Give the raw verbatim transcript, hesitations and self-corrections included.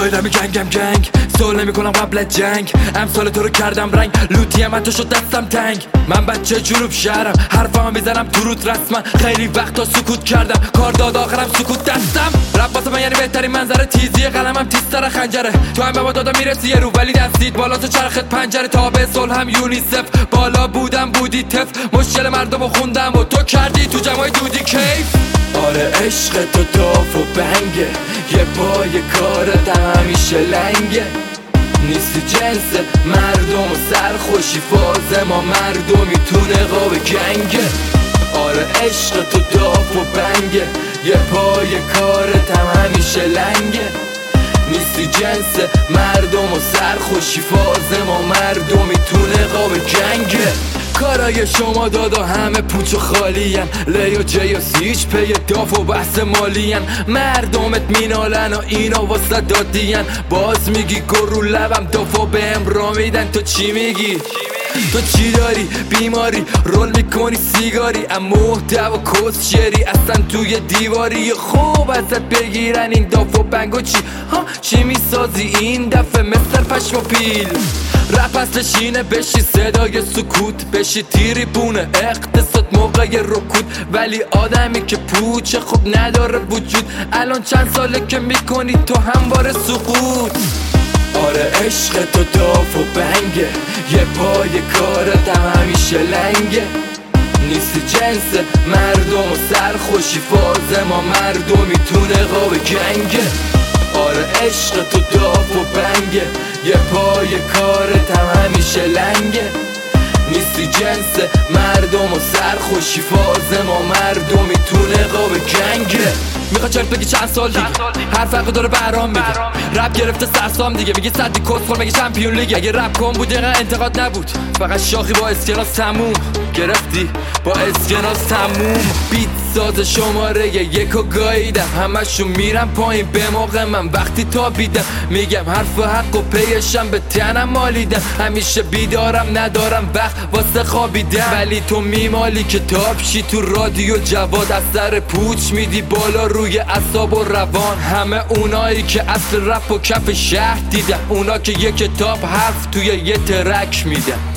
سایدمی گنگم گنگ سوال نمی کنم قبل جنگ امثال تو رو کردم رنگ لوتی من تو شد دستم تنگ من بچه جنوب شهرم حرفم میزنم تو رود رسما خیلی وقتا سکوت کردم کار داد آخرم سکوت دستم رپ واسه من یعنی بهترین منظره تیزی قلمم تیزتر خنجره تو هم به ما دادا میرسی یه رو ولی دستید بالا تو چرخت پنجره تا به صلح هم یونیسف بالا بودم بودی تف مشکل مردم رو خوندم و تو کردی تو جمعای دودی کیف آره عشق تو داف و بنگه یه پای کارت همیشه لنگه نیستی جنس مردم و سرخوشی فاز ما مردمی تو نقاب گنگه آره عشق تو داف و بنگه یه پای کارت هم همیشه لنگه نیستی جنس مردم و سرخوشی فاز ما مردمی تو نقاب گنگه کارای شما دادا همه پوچ و خالین لی و جی و سیچ پی داف و بحث مالین مردمت مینالن و اینا واسه دادین باز میگی گرو لبم دافا بهم را میدن تو چی میگی؟ تو چی داری؟ بیماری رول میکنی سیگاری اما محتوا کس شری اصلا توی دیواری خوب ازت بگیرن این داف و بنگو چی؟ ها چی میسازی این دفعه مستر پشم و پیل رپ اصلش اینه بشی صدای سکوت بشی تیری بونه اقتصاد موقع رکود ولی آدمی که پوچه خب نداره وجود الان چند ساله که میکنی تو همواره سقوط آره عشق تو داف و بنگه یه پای کارت هم همیشه لنگه نیستی جنس مردم و سرخوشی فاز ما مردمی تو نقاب گنگه آره عشق تو داف و بنگه یه پای کارت هم همیشه لنگه نیستی جنس مردم و سرخوشی فاز ما مردمی تو نقاب گنگه میخواد چرت بگی چند سال دیگه هر فرق داره برام میگه رپ گرفته سرسام دیگه میگه صدی کسخور مگه چمپیون لیگ اگه رپ کن بود دقیقا انتقاد نبود فقط شاخی با اسکناس تموم گرفتی با اسکناس تموم بیت ساز شماره یک و گاییدم همشون میرم پایین به موقع من وقتی تا بیدم میگم حرف و حق و پیشم به تنم مالیدم همیشه بیدارم ندارم وقت واسه خوابیدم ولی تو میمالی که تاپشی تو رادیو جواد از سر پوچ میدی بالا روی اعصاب و روان همه اونایی که اصل رپ و کف شهر دیدن اونا که یک کتاب حرف توی یه ترک میدن